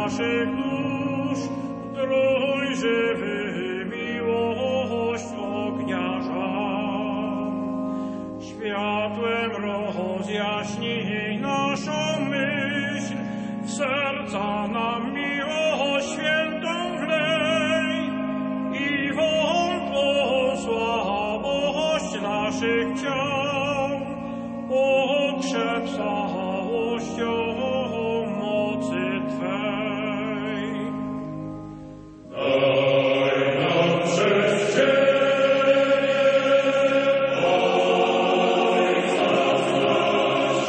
naszych dusz, Trój żywy miłość ognia żar. Światłem rozjaśnij naszą myśl, w serca nam miłość świętą wlej i wątłą słabość naszych ciał pokrzep całością mocy Twej. Daj nam przez Ciebie Ojca znać,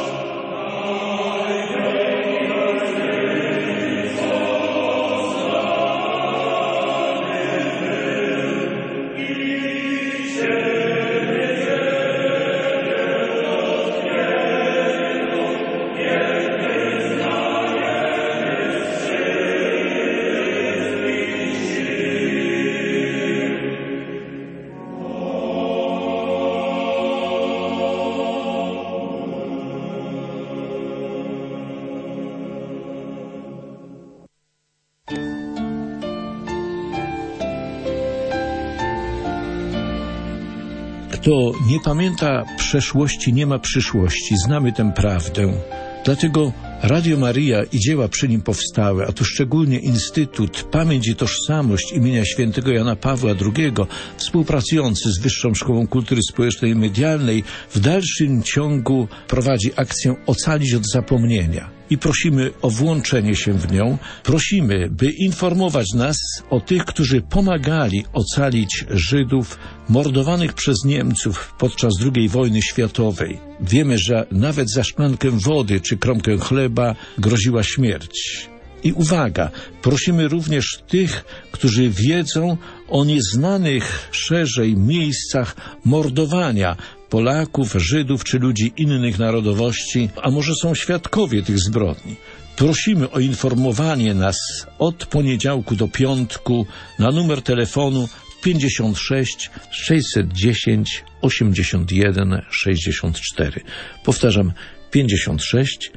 Kto nie pamięta przeszłości, nie ma przyszłości. Znamy tę prawdę. Dlatego Radio Maryja i dzieła przy nim powstałe, a tu szczególnie Instytut Pamięć i Tożsamość imienia świętego Jana Pawła II, współpracujący z Wyższą Szkołą Kultury Społecznej i Medialnej, w dalszym ciągu prowadzi akcję Ocalić od zapomnienia. I prosimy o włączenie się w nią. Prosimy, by informować nas o tych, którzy pomagali ocalić Żydów mordowanych przez Niemców podczas II wojny światowej. Wiemy, że nawet za szklankę wody czy kromkę chleba groziła śmierć. I uwaga, prosimy również tych, którzy wiedzą o nieznanych szerzej miejscach mordowania Polaków, Żydów czy ludzi innych narodowości, a może są świadkowie tych zbrodni. Prosimy o informowanie nas od poniedziałku do piątku na numer telefonu 56 610 81 64. Powtarzam, 56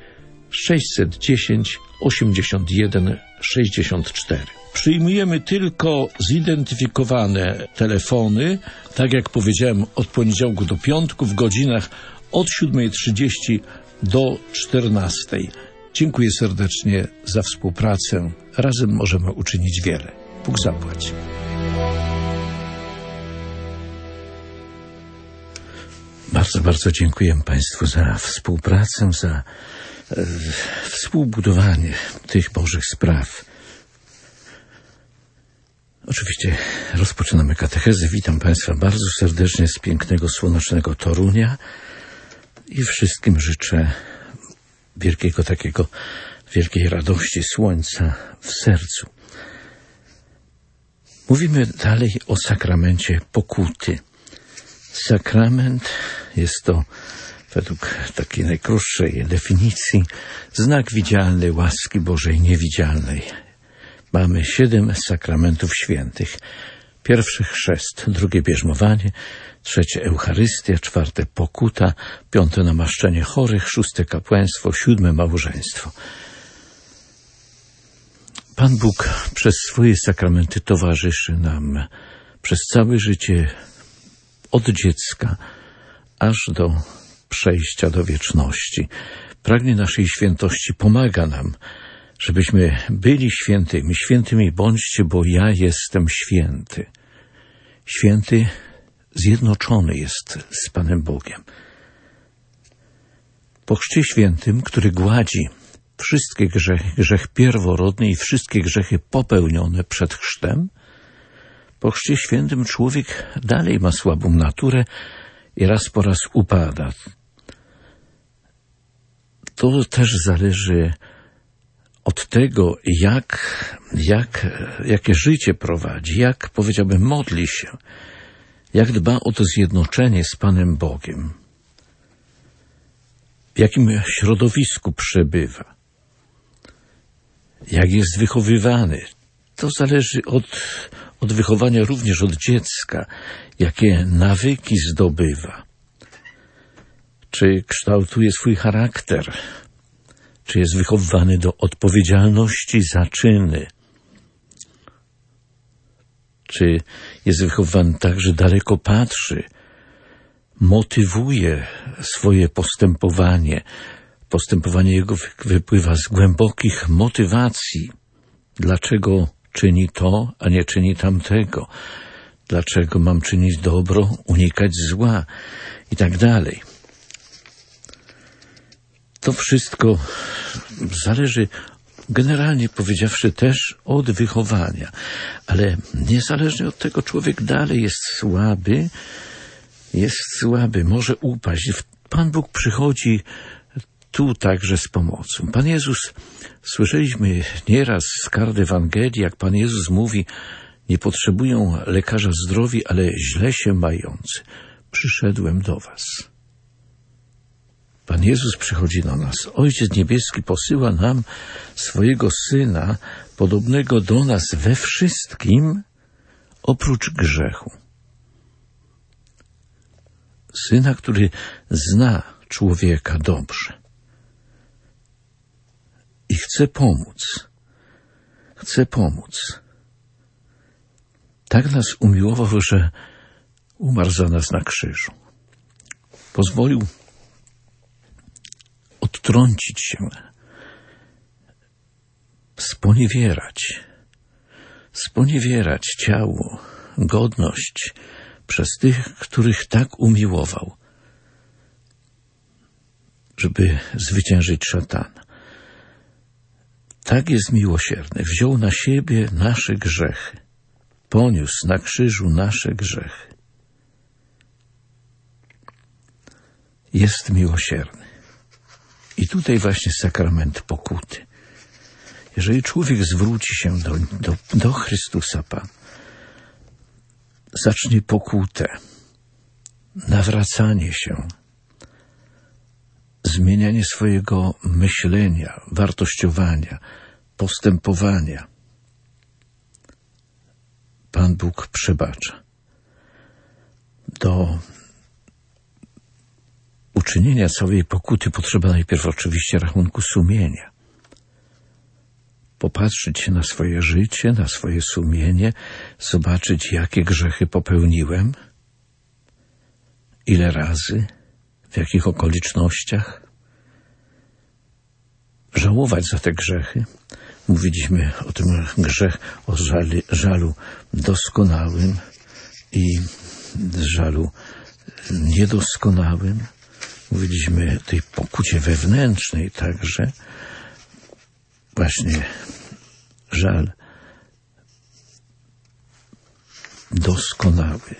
610 81 64. Przyjmujemy tylko zidentyfikowane telefony, tak jak powiedziałem, od poniedziałku do piątku w godzinach od 7:30 do 14:00. Dziękuję serdecznie za współpracę. Razem możemy uczynić wiele. Bóg zapłać. Bardzo, bardzo dziękuję Państwu za współpracę, za współbudowanie tych Bożych spraw. Oczywiście rozpoczynamy katechezę. Witam Państwa bardzo serdecznie z pięknego, słonecznego Torunia i wszystkim życzę wielkiej radości, słońca w sercu. Mówimy dalej o sakramencie pokuty. Sakrament jest to, według takiej najkrótszej definicji, znak widzialny łaski Bożej niewidzialnej. Mamy 7 sakramentów świętych. Pierwszy chrzest, drugie bierzmowanie, trzecie Eucharystia, czwarte pokuta, piąte namaszczenie chorych, szóste kapłaństwo, siódme małżeństwo. Pan Bóg przez swoje sakramenty towarzyszy nam przez całe życie, od dziecka aż do przejścia do wieczności. Pragnie naszej świętości, pomaga nam, żebyśmy byli świętymi. Świętymi bądźcie, bo ja jestem święty. Święty zjednoczony jest z Panem Bogiem. Po chrzcie świętym, który gładzi wszystkie grzechy, grzech pierworodny i wszystkie grzechy popełnione przed chrztem, po chrzcie świętym człowiek dalej ma słabą naturę i raz po raz upada. To też zależy od tego, jakie życie prowadzi, jak, powiedziałbym, modli się, jak dba o to zjednoczenie z Panem Bogiem, w jakim środowisku przebywa, jak jest wychowywany. To zależy od wychowania również od dziecka, jakie nawyki zdobywa, czy kształtuje swój charakter, czy jest wychowywany do odpowiedzialności za czyny, czy jest wychowywany tak, że daleko patrzy, motywuje swoje postępowanie. Postępowanie jego wypływa z głębokich motywacji. Dlaczego czyni to, a nie czyni tamtego? Dlaczego mam czynić dobro, unikać zła i tak dalej. To wszystko zależy, generalnie powiedziawszy, też od wychowania. Ale niezależnie od tego człowiek dalej jest słaby, może upaść. Pan Bóg przychodzi tu także z pomocą. Pan Jezus, słyszeliśmy nieraz z kart Ewangelii, jak Pan Jezus mówi, nie potrzebują lekarza zdrowi, ale źle się mający. Przyszedłem do was. Pan Jezus przychodzi do nas. Ojciec Niebieski posyła nam swojego Syna, podobnego do nas we wszystkim, oprócz grzechu. Syna, który zna człowieka dobrze i chce pomóc. Chce pomóc. Tak nas umiłował, że umarł za nas na krzyżu. Pozwolił odtrącić się, sponiewierać ciało, godność przez tych, których tak umiłował, żeby zwyciężyć szatana. Tak jest miłosierny. Wziął na siebie nasze grzechy. Poniósł na krzyżu nasze grzechy. Jest miłosierny. I tutaj właśnie sakrament pokuty. Jeżeli człowiek zwróci się do Chrystusa Pana, zacznie pokutę, nawracanie się, zmienianie swojego myślenia, wartościowania, postępowania, Pan Bóg przebacza. Do uczynienia całej pokuty potrzeba najpierw oczywiście rachunku sumienia. Popatrzeć się na swoje życie, na swoje sumienie, zobaczyć, jakie grzechy popełniłem, ile razy, w jakich okolicznościach. Żałować za te grzechy. Mówiliśmy o tym o żalu doskonałym i żalu niedoskonałym. Mówiliśmy o tej pokucie wewnętrznej także. Właśnie żal doskonały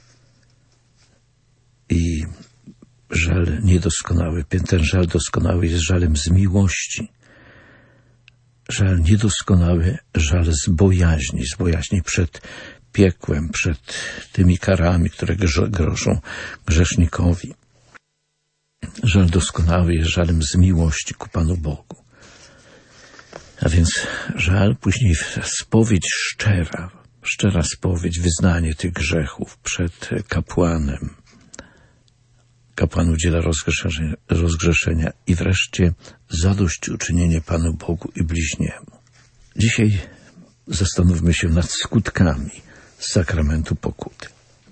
i żal niedoskonały. Ten żal doskonały jest żalem z miłości. Żal niedoskonały, żal z bojaźni przed piekłem, przed tymi karami, które grożą grzesznikowi. Żal doskonały jest żalem z miłości ku Panu Bogu. A więc żal, później spowiedź szczera spowiedź, wyznanie tych grzechów przed kapłanem. Kapłan udziela rozgrzeszenia i wreszcie zadośćuczynienie Panu Bogu i bliźniemu. Dzisiaj zastanówmy się nad skutkami sakramentu pokuty.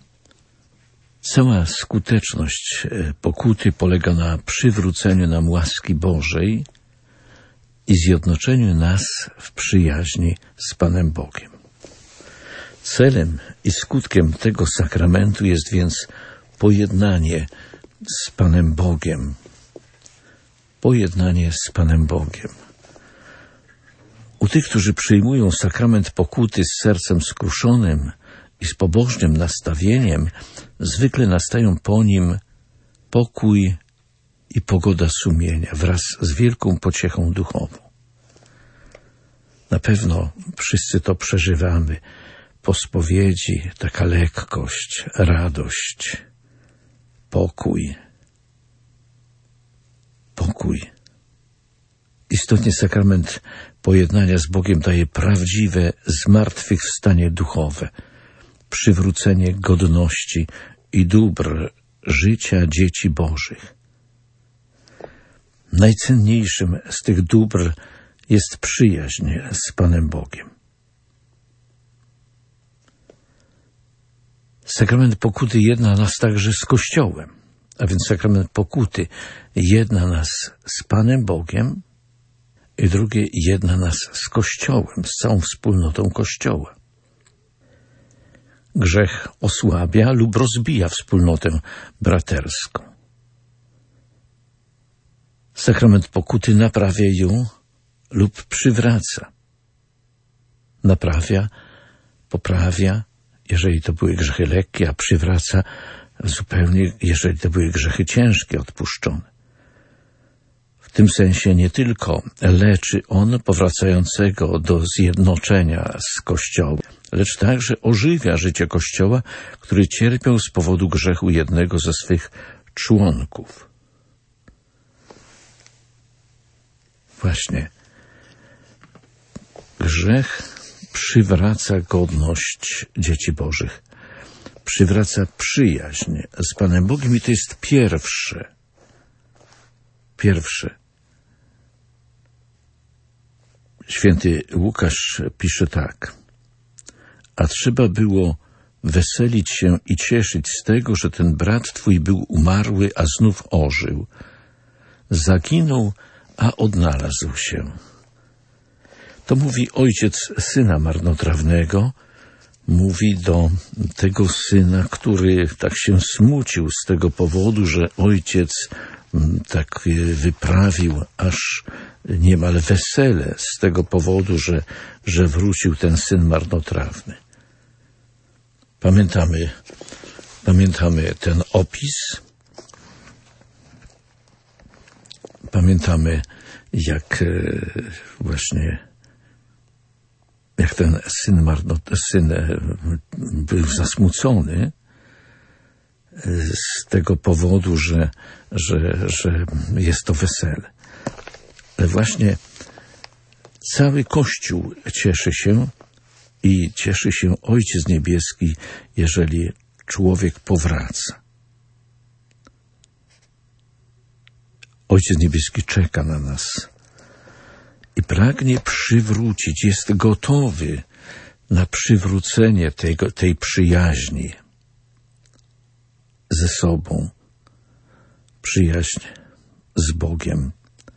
Cała skuteczność pokuty polega na przywróceniu nam łaski Bożej i zjednoczeniu nas w przyjaźni z Panem Bogiem. Celem i skutkiem tego sakramentu jest więc pojednanie z Panem Bogiem. Pojednanie z Panem Bogiem. U tych, którzy przyjmują sakrament pokuty z sercem skruszonym i z pobożnym nastawieniem, zwykle nastają po nim pokój i pogoda sumienia wraz z wielką pociechą duchową. Na pewno wszyscy to przeżywamy. Po spowiedzi taka lekkość, radość, pokój. Istotnie sakrament pojednania z Bogiem daje prawdziwe zmartwychwstanie duchowe, przywrócenie godności i dóbr życia dzieci Bożych. Najcenniejszym z tych dóbr jest przyjaźń z Panem Bogiem. Sakrament pokuty jedna nas także z Kościołem, a więc sakrament pokuty jedna nas z Panem Bogiem i drugie jedna nas z Kościołem, z całą wspólnotą Kościoła. Grzech osłabia lub rozbija wspólnotę braterską. Sakrament pokuty naprawia ją lub przywraca. Naprawia, poprawia, jeżeli to były grzechy lekkie, a przywraca zupełnie, jeżeli to były grzechy ciężkie, odpuszczone. W tym sensie nie tylko leczy on powracającego do zjednoczenia z Kościołem, lecz także ożywia życie Kościoła, który cierpiał z powodu grzechu jednego ze swych członków. Właśnie, grzech przywraca godność dzieci Bożych, przywraca przyjaźń z Panem Bogiem i to jest pierwsze. Święty Łukasz pisze tak: a trzeba było weselić się i cieszyć z tego, że ten brat twój był umarły, a znów ożył. Zaginął, a odnalazł się. To mówi ojciec syna marnotrawnego, mówi do tego syna, który tak się smucił z tego powodu, że ojciec tak wyprawił aż niemal wesele z tego powodu, że wrócił ten syn marnotrawny. Pamiętamy ten opis, pamiętamy jak ten syn był zasmucony z tego powodu, że jest to wesele. Ale właśnie cały Kościół cieszy się i cieszy się Ojciec Niebieski, jeżeli człowiek powraca. Ojciec Niebieski czeka na nas i pragnie przywrócić, jest gotowy na przywrócenie tej przyjaźni ze sobą, przyjaźń z Bogiem.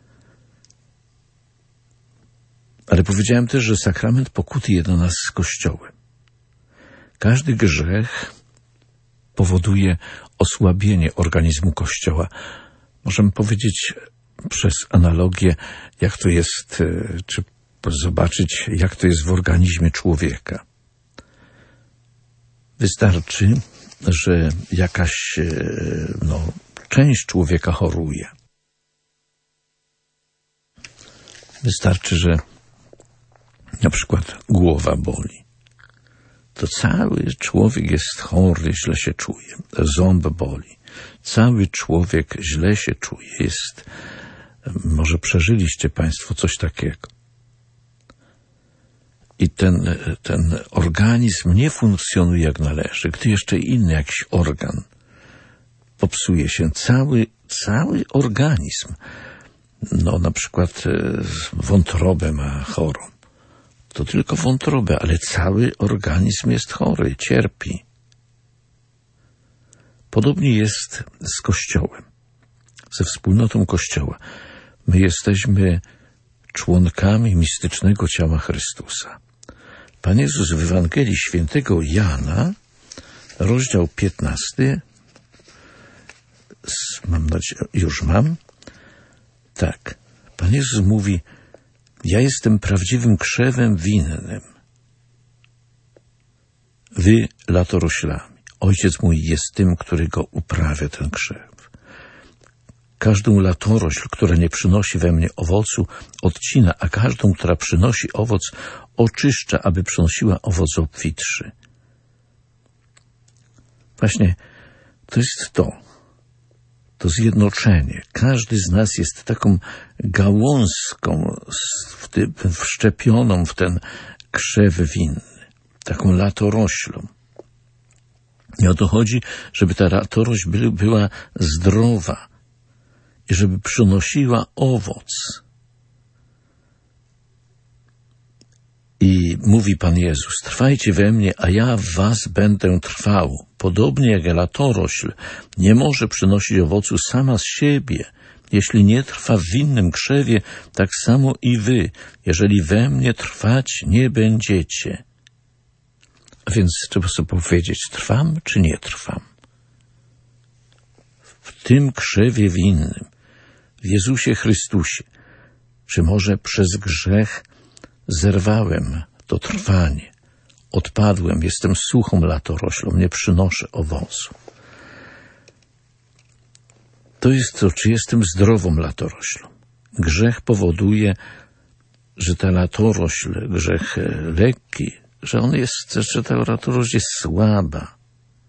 Ale powiedziałem też, że sakrament pokuty jedna nas z Kościołem. Każdy grzech powoduje osłabienie organizmu Kościoła. Możemy powiedzieć przez analogię, jak to jest, czy zobaczyć, jak to jest w organizmie człowieka. Wystarczy, że jakaś część człowieka choruje. Wystarczy, że na przykład głowa boli. To cały człowiek jest chory, źle się czuje. Ząb boli. Cały człowiek źle się czuje. Może przeżyliście Państwo coś takiego. I ten organizm nie funkcjonuje jak należy. Gdy jeszcze inny jakiś organ popsuje się, cały organizm, na przykład wątrobę ma chorą, to tylko wątrobę, ale cały organizm jest chory, cierpi. Podobnie jest z Kościołem, ze wspólnotą Kościoła. My jesteśmy członkami mistycznego ciała Chrystusa. Pan Jezus w Ewangelii Świętego Jana, rozdział 15, mam nadzieję, już mam. Tak, Pan Jezus mówi: ja jestem prawdziwym krzewem winnym. Wy latoroślami. Ojciec mój jest tym, który go uprawia, ten krzew. Każdą latorośl, która nie przynosi we mnie owocu, odcina, a każdą, która przynosi owoc, oczyszcza, aby przynosiła owoc obfitszy. Właśnie to jest to zjednoczenie. Każdy z nas jest taką gałązką wszczepioną w ten krzew winny, taką latoroślą. I o to chodzi, żeby ta latorośl była zdrowa i żeby przynosiła owoc. I mówi Pan Jezus: trwajcie we mnie, a ja w was będę trwał. Podobnie jak latorośl nie może przynosić owocu sama z siebie, jeśli nie trwa w winnym krzewie, tak samo i wy, jeżeli we mnie trwać nie będziecie. A więc trzeba sobie powiedzieć, trwam czy nie trwam? W tym krzewie winnym, w Jezusie Chrystusie, czy może przez grzech zerwałem to trwanie, odpadłem, jestem suchą latoroślą, nie przynoszę owocu. To jest to, czy jestem zdrową latoroślą. Grzech powoduje, że ta latorośl, grzech lekki, że ta latorośl jest słaba.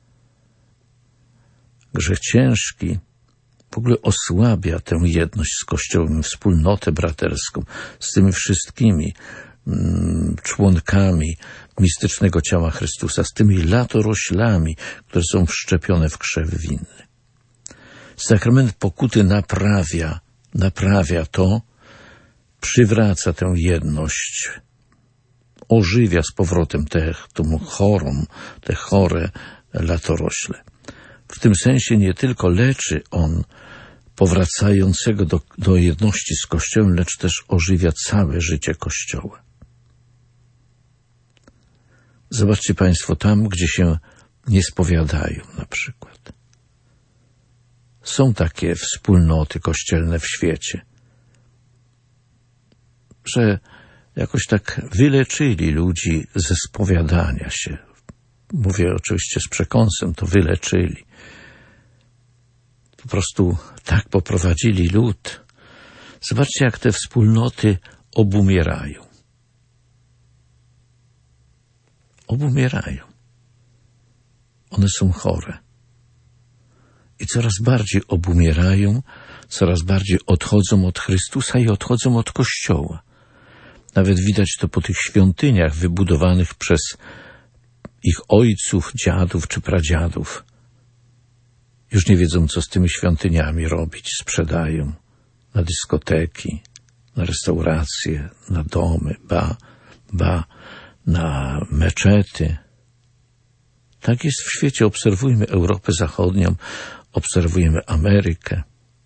Grzech ciężki w ogóle osłabia tę jedność z Kościołem, wspólnotę braterską, z tymi wszystkimi członkami mistycznego ciała Chrystusa, z tymi latoroślami, które są wszczepione w krzew winny. Sakrament pokuty naprawia to, przywraca tę jedność, ożywia z powrotem te chore latorośle. W tym sensie nie tylko leczy on powracającego do jedności z Kościołem, lecz też ożywia całe życie Kościoła. Zobaczcie Państwo, tam, gdzie się nie spowiadają na przykład. Są takie wspólnoty kościelne w świecie, że jakoś tak wyleczyli ludzi ze spowiadania się. Mówię oczywiście z przekąsem, to wyleczyli. Po prostu tak poprowadzili lud. Zobaczcie, jak te wspólnoty obumierają. Obumierają. One są chore. I coraz bardziej obumierają, coraz bardziej odchodzą od Chrystusa i odchodzą od Kościoła. Nawet widać to po tych świątyniach wybudowanych przez ich ojców, dziadów czy pradziadów. Już nie wiedzą, co z tymi świątyniami robić. Sprzedają na dyskoteki, na restauracje, na domy, na meczety. Tak jest w świecie. Obserwujmy Europę Zachodnią, obserwujemy Amerykę.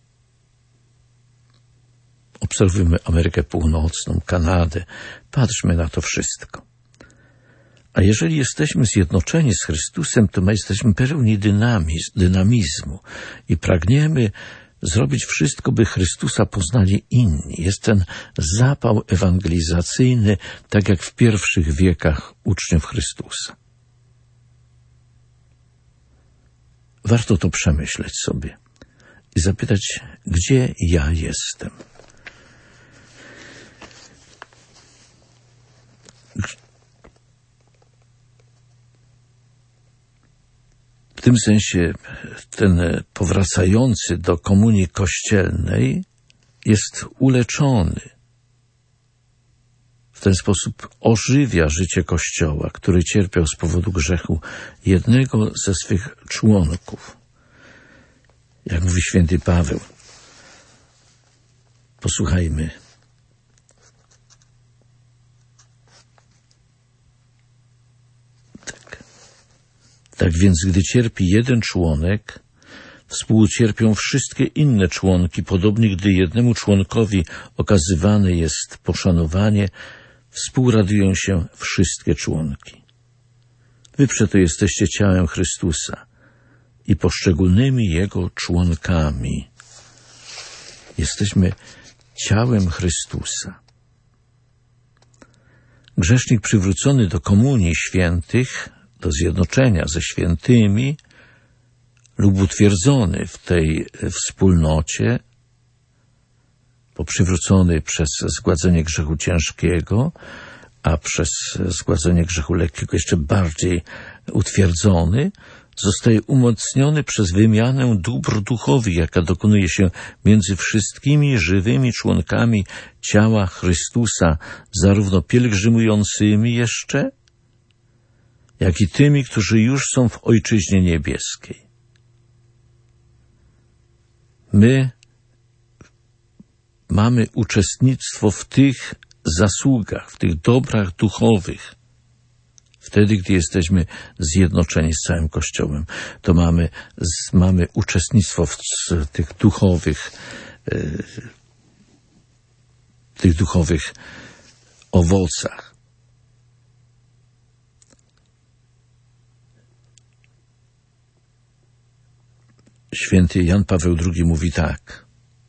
Obserwujmy Amerykę Północną, Kanadę. Patrzmy na to wszystko. A jeżeli jesteśmy zjednoczeni z Chrystusem, to my jesteśmy pełni dynamizmu i pragniemy zrobić wszystko, by Chrystusa poznali inni. Jest ten zapał ewangelizacyjny, tak jak w pierwszych wiekach uczniów Chrystusa. Warto to przemyśleć sobie i zapytać, gdzie ja jestem. W tym sensie ten powracający do komunii kościelnej jest uleczony. W ten sposób ożywia życie Kościoła, który cierpiał z powodu grzechu jednego ze swych członków. Jak mówi święty Paweł. Posłuchajmy. Tak więc, gdy cierpi jeden członek, współcierpią wszystkie inne członki, podobnie gdy jednemu członkowi okazywane jest poszanowanie, współradują się wszystkie członki. Wy przeto jesteście ciałem Chrystusa i poszczególnymi Jego członkami. Jesteśmy ciałem Chrystusa. Grzesznik przywrócony do komunii świętych, do zjednoczenia ze świętymi lub utwierdzony w tej wspólnocie, przywrócony przez zgładzenie grzechu ciężkiego, a przez zgładzenie grzechu lekkiego jeszcze bardziej utwierdzony, zostaje umocniony przez wymianę dóbr duchowych, jaka dokonuje się między wszystkimi żywymi członkami ciała Chrystusa, zarówno pielgrzymującymi jeszcze, jak i tymi, którzy już są w Ojczyźnie Niebieskiej. My mamy uczestnictwo w tych zasługach, w tych dobrach duchowych. Wtedy, gdy jesteśmy zjednoczeni z całym Kościołem, to mamy uczestnictwo w tych duchowych owocach. Święty Jan Paweł II mówi tak: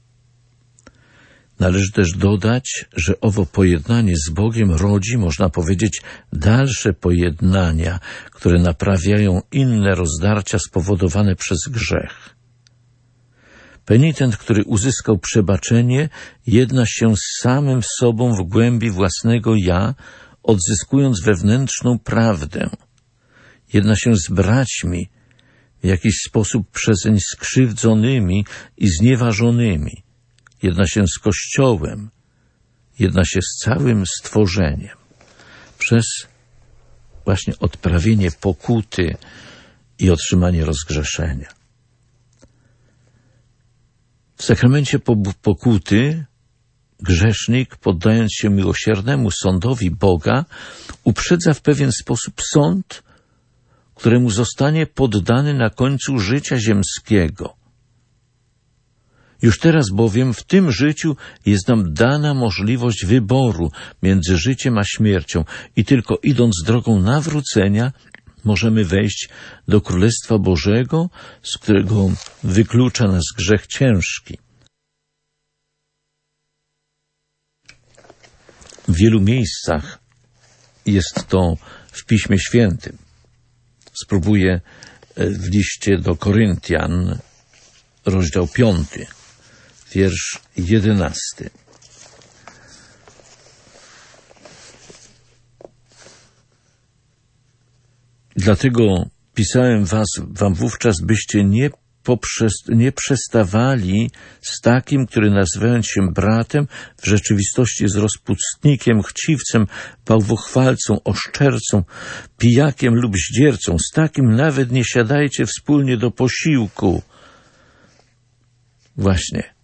należy też dodać, że owo pojednanie z Bogiem rodzi, można powiedzieć, dalsze pojednania, które naprawiają inne rozdarcia spowodowane przez grzech. Penitent, który uzyskał przebaczenie, jedna się z samym sobą w głębi własnego ja, odzyskując wewnętrzną prawdę. Jedna się z braćmi, w jakiś sposób przezeń skrzywdzonymi i znieważonymi. Jedna się z Kościołem, jedna się z całym stworzeniem. Przez właśnie odprawienie pokuty i otrzymanie rozgrzeszenia. W sakramencie pokuty grzesznik, poddając się miłosiernemu sądowi Boga, uprzedza w pewien sposób sąd, któremu zostanie poddany na końcu życia ziemskiego. Już teraz bowiem w tym życiu jest nam dana możliwość wyboru między życiem a śmiercią i tylko idąc drogą nawrócenia możemy wejść do Królestwa Bożego, z którego wyklucza nas grzech ciężki. W wielu miejscach jest to w Piśmie Świętym. Spróbuję w liście do Koryntian, rozdział 5, wiersz 11. Dlatego pisałem wam wówczas, byście nie przestawali z takim, który nazywając się bratem, w rzeczywistości jest rozpustnikiem, chciwcem, bałwochwalcą, oszczercą, pijakiem lub zdziercą. Z takim nawet nie siadajcie wspólnie do posiłku. Właśnie.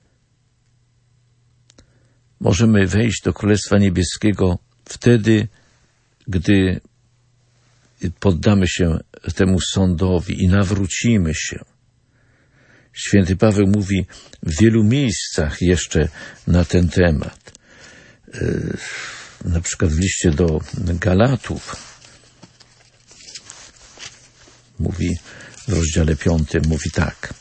Możemy wejść do Królestwa Niebieskiego wtedy, gdy poddamy się temu sądowi i nawrócimy się. Święty Paweł mówi w wielu miejscach jeszcze na ten temat. Na przykład w liście do Galatów mówi w rozdziale 5, mówi tak.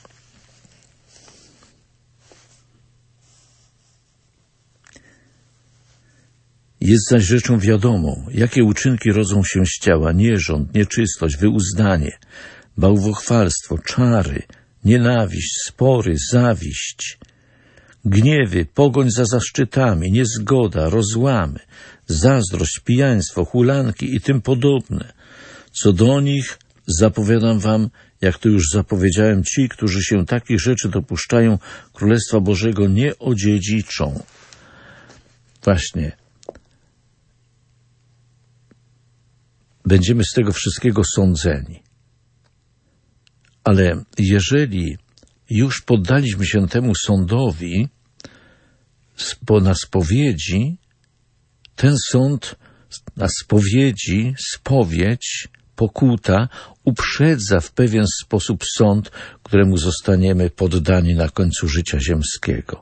Jest zaś rzeczą wiadomą, jakie uczynki rodzą się z ciała: nierząd, nieczystość, wyuzdanie, bałwochwalstwo, czary, nienawiść, spory, zawiść, gniewy, pogoń za zaszczytami, niezgoda, rozłamy, zazdrość, pijaństwo, hulanki i tym podobne. Co do nich zapowiadam wam, jak to już zapowiedziałem, ci, którzy się takich rzeczy dopuszczają, Królestwa Bożego nie odziedziczą. Właśnie. Będziemy z tego wszystkiego sądzeni. Ale jeżeli już poddaliśmy się temu sądowi na spowiedzi, ten sąd na spowiedź, pokuta uprzedza w pewien sposób sąd, któremu zostaniemy poddani na końcu życia ziemskiego.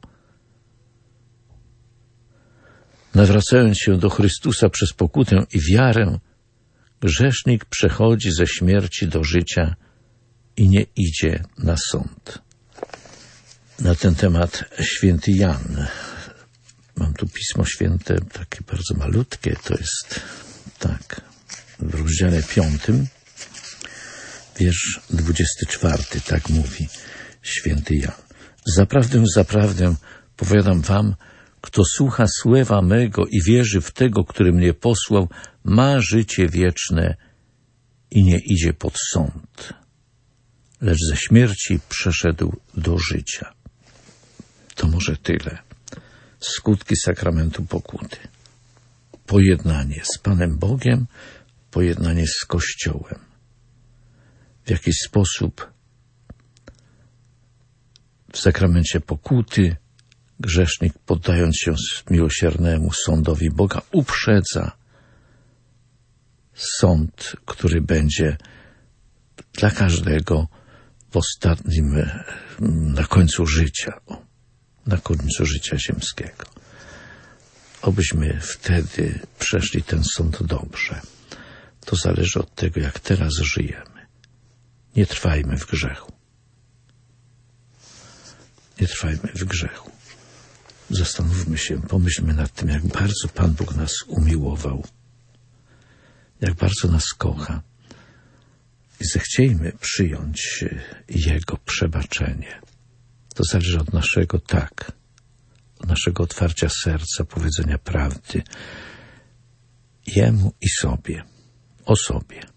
Nawracając się do Chrystusa przez pokutę i wiarę, grzesznik przechodzi ze śmierci do życia i nie idzie na sąd. Na ten temat święty Jan. Mam tu Pismo Święte, takie bardzo malutkie, to jest tak, w rozdziale 5, wiersz 24, tak mówi święty Jan. Zaprawdę, powiadam wam, kto słucha słowa mego i wierzy w tego, który mnie posłał, ma życie wieczne i nie idzie pod sąd, lecz ze śmierci przeszedł do życia. To może tyle. Skutki sakramentu pokuty. Pojednanie z Panem Bogiem, pojednanie z Kościołem. W jakiś sposób w sakramencie pokuty grzesznik, poddając się miłosiernemu sądowi Boga, uprzedza sąd, który będzie dla każdego w ostatnim, na końcu życia ziemskiego. Obyśmy wtedy przeszli ten sąd dobrze. To zależy od tego, jak teraz żyjemy. Nie trwajmy w grzechu. Nie trwajmy w grzechu. Zastanówmy się, pomyślmy nad tym, jak bardzo Pan Bóg nas umiłował, jak bardzo nas kocha i zechciejmy przyjąć Jego przebaczenie. To zależy od naszego od naszego otwarcia serca, powiedzenia prawdy Jemu i sobie, o sobie.